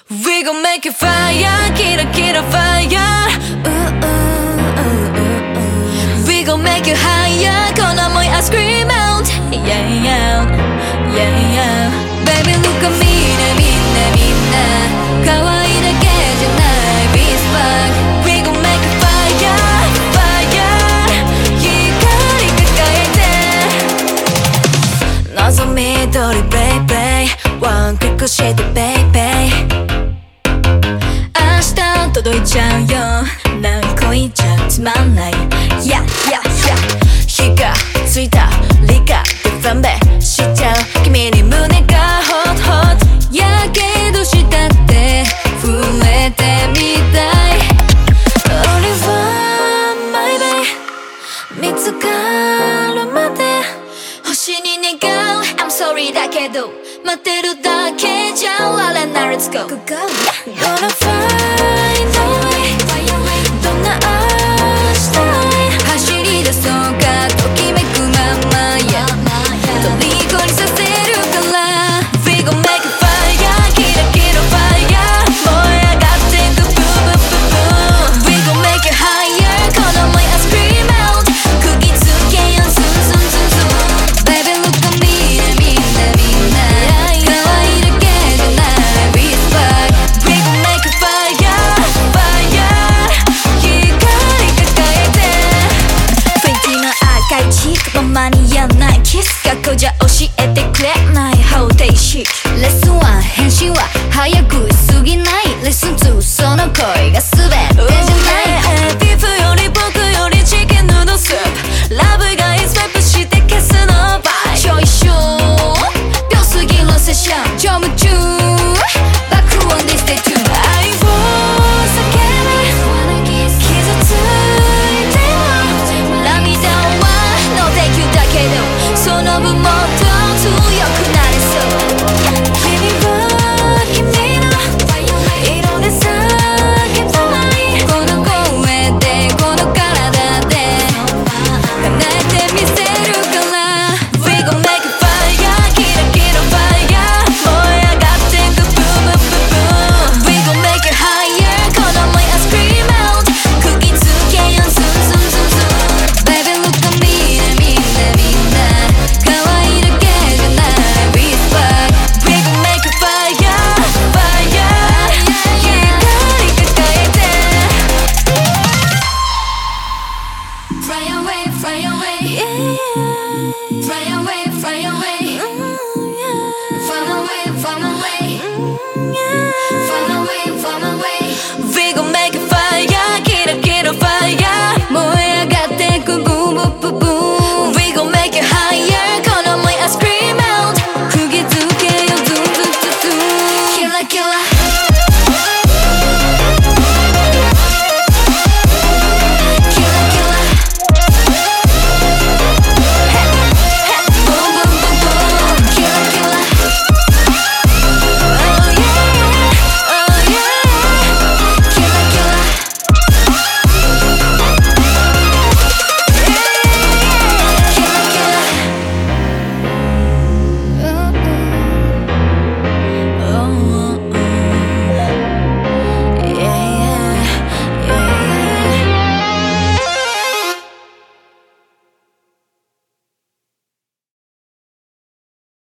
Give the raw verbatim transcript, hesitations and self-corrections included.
We gon' make it fire キラキラ fire We gon' make it higher この想い I scream out Yeah yeah Yeah yeah Baby look at me ねみんなみんな可愛いだけじゃない Be spark We gon' make it fire Fire 光り輝いて望み通り Baby One click して Baby届いちゃうよ何個言っちゃつまんない Yeah yeah yeah 火がついた理科でファンベしちゃう君に胸がホットホットやけどしたって震えてみたい Only one my babe 見つかるまで星に願う I'm sorry だけど待ってるだけじゃ割れない Let's go Go go Gonna find